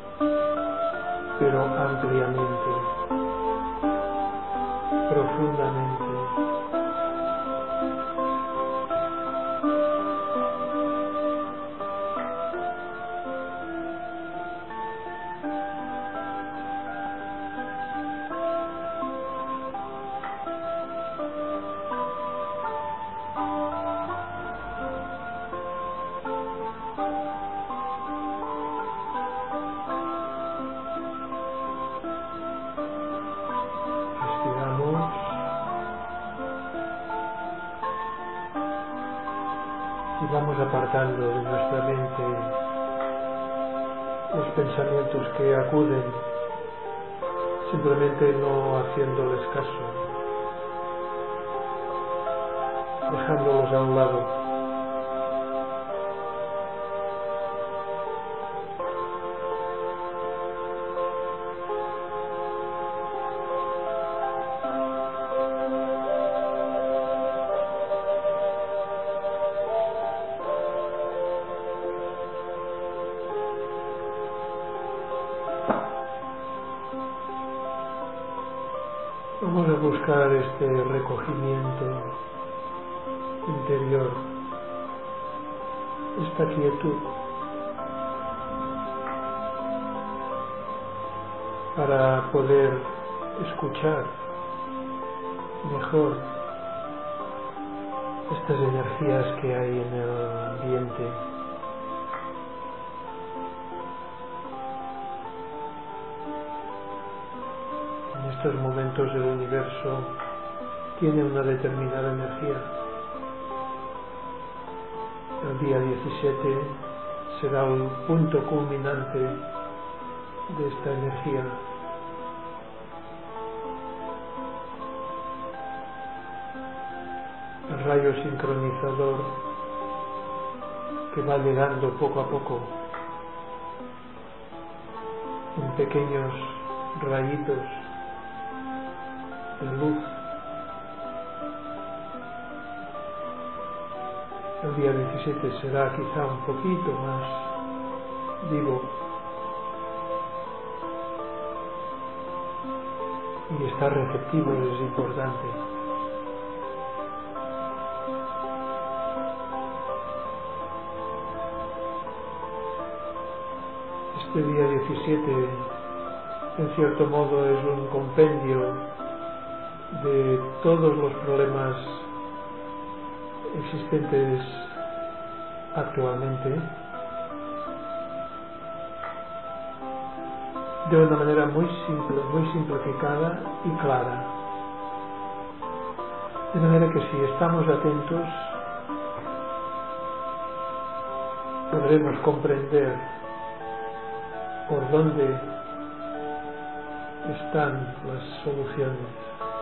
pero ampliamente, profundamente. Y vamos apartando de nuestra mente los pensamientos que acuden, simplemente no haciéndoles caso, dejándolos a un lado. Vamos a buscar este recogimiento interior, esta quietud, para poder escuchar mejor estas energías que hay en el ambiente. Estos momentos del universo tiene una determinada energía. El día 17 será el punto culminante de esta energía. El rayo sincronizador que va llegando poco a poco en pequeños rayitos de luz. El día 17 será quizá un poquito más vivo y estar receptivo es importante. Este día 17 en cierto modo es un compendio de todos los problemas existentes actualmente de una manera muy simple, muy simplificada y clara, de manera que si estamos atentos podremos comprender por dónde están las soluciones.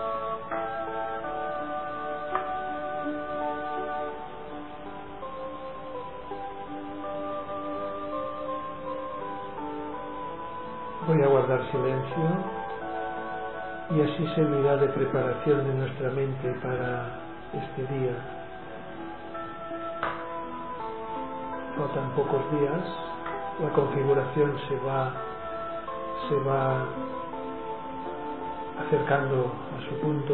Voy a guardar silencio y así servirá de preparación de nuestra mente para este día. Faltan pocos días, la configuración se va acercando a su punto.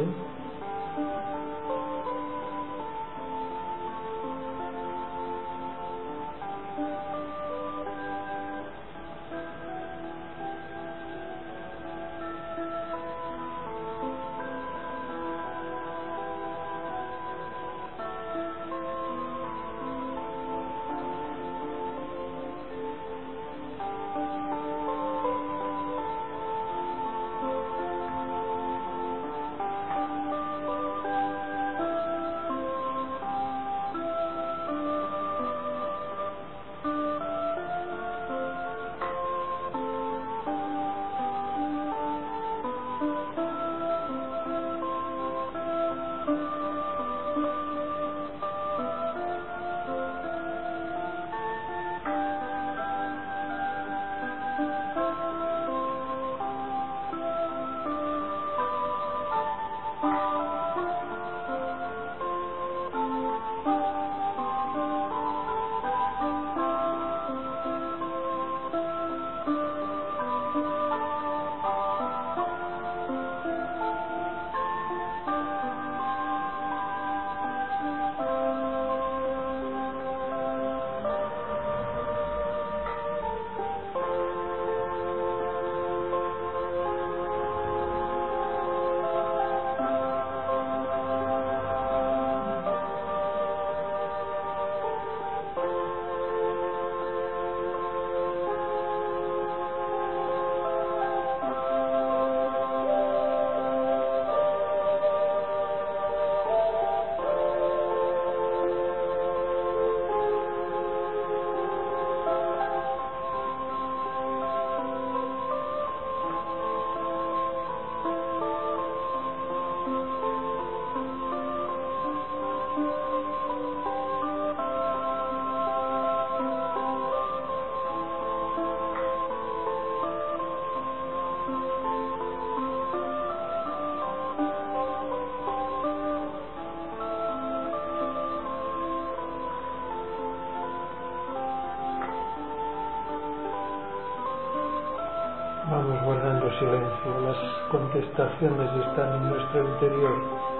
Vamos guardando silencio. Las contestaciones están en nuestro interior.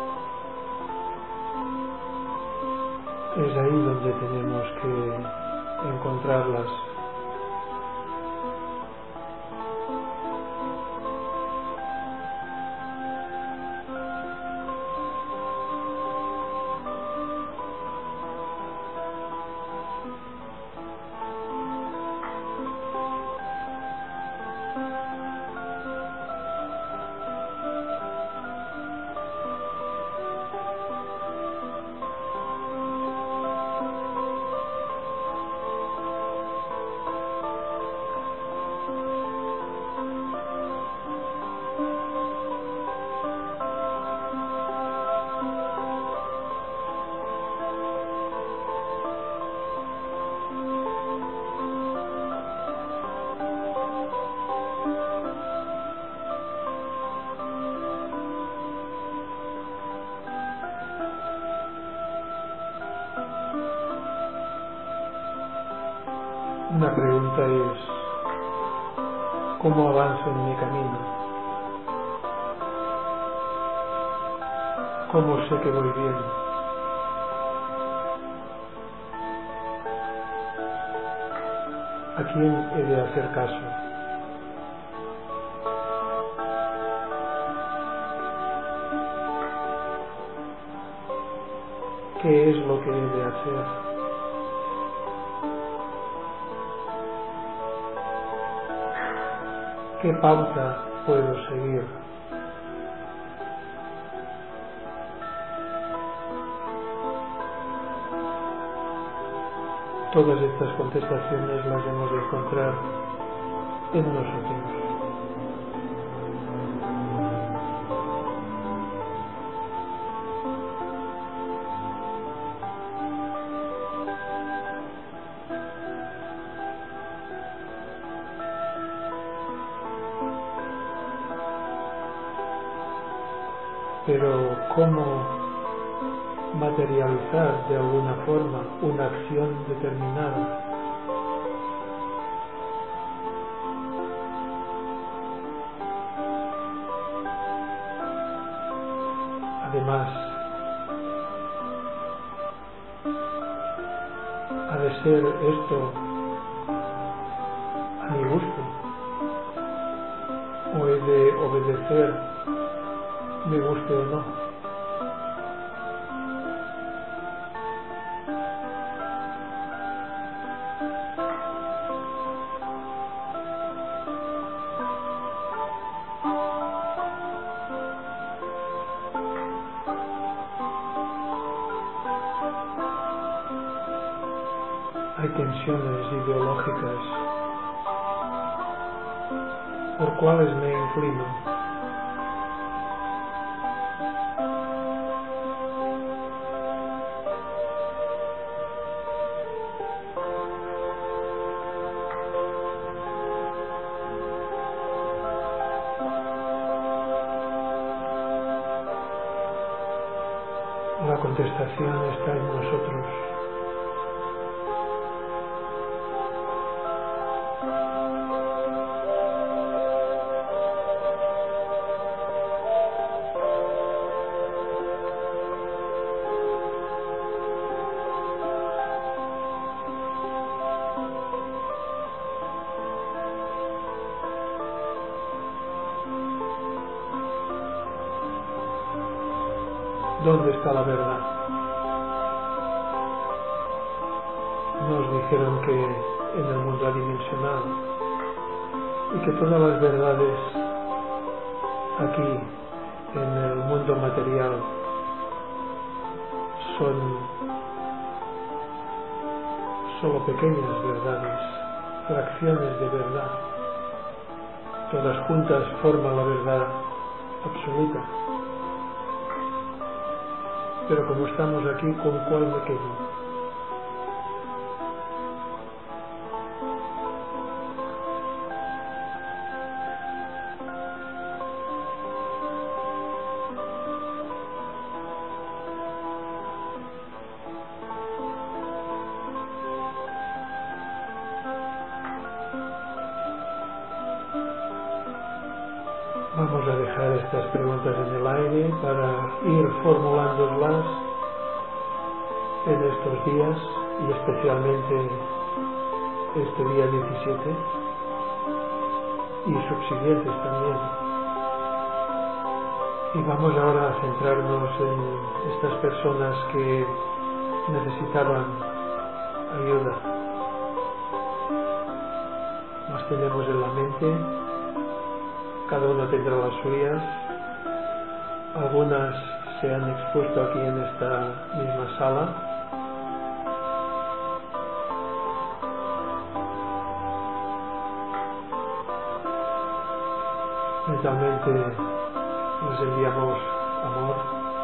Es ahí donde tenemos que encontrarlas. Una pregunta es, ¿cómo avanzo en mi camino? ¿Cómo sé que voy bien? ¿A quién he de hacer caso? ¿Qué es lo que he de hacer? ¿Qué pauta puedo seguir? Todas estas contestaciones las hemos de encontrar en nosotros. Pero ¿cómo materializar de alguna forma una acción determinada? Además, ¿ha de ser esto a mi gusto? ¿O he de obedecer, me guste o no? Hay tensiones ideológicas por cuáles me inclino. La contestación está en nosotros. ¿Dónde está la verdad? Nos dijeron que en el mundo adimensional y que todas las verdades aquí en el mundo material son solo pequeñas verdades, fracciones de verdad. Todas juntas forman la verdad absoluta. Pero como estamos aquí, ¿con cuál me quedo? Vamos a dejar estas preguntas en el aire para ir formulándolas en estos días y especialmente este día 17 y subsiguientes también. Y vamos ahora a centrarnos en estas personas que necesitaban ayuda. Las tenemos en la mente, cada uno tendrá las suyas. Algunas se han expuesto aquí en esta misma sala. Mentalmente les enviamos amor.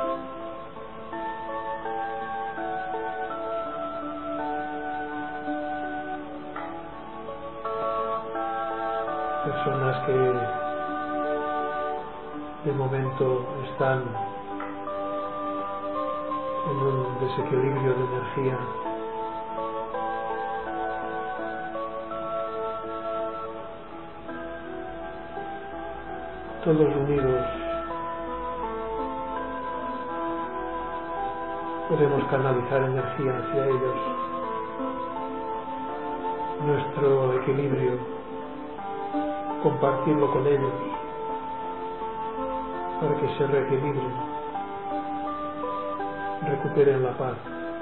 Personas que de momento están en un desequilibrio de energía. Todos unidos podemos canalizar energía hacia ellos. Nuestro equilibrio, compartirlo con ellos para que se reequilibren, recuperen la paz.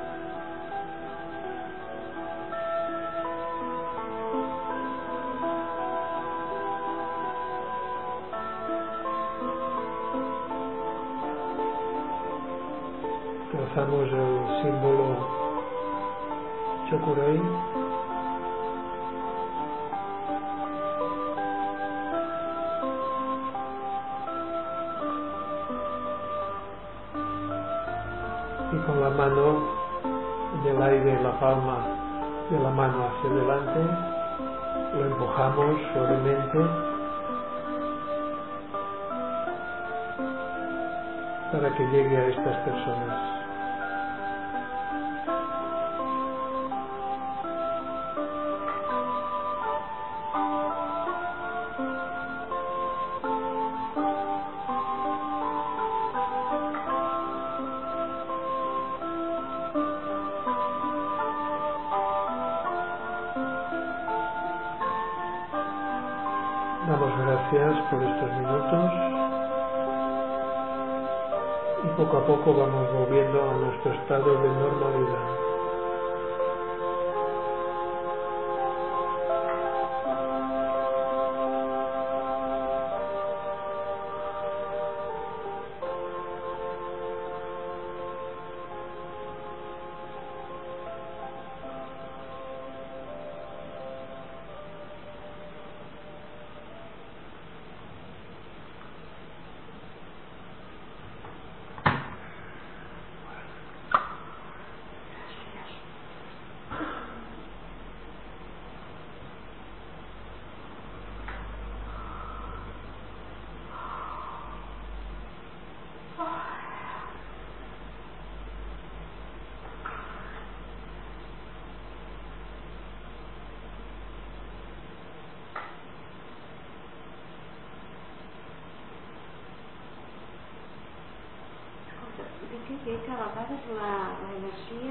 Trazamos el símbolo Chokurei. Y con la mano en el aire, la palma de la mano hacia adelante, lo empujamos suavemente para que llegue a estas personas. Damos gracias por estos minutos y poco a poco vamos volviendo a nuestro estado de normalidad. Que a vegades l'energia,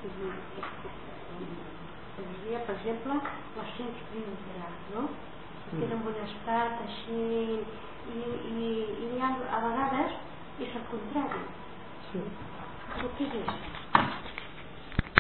per exemple, les sents vibrar, no? Queda en un estat així i a vegades és el contrari. Sí. Què és això?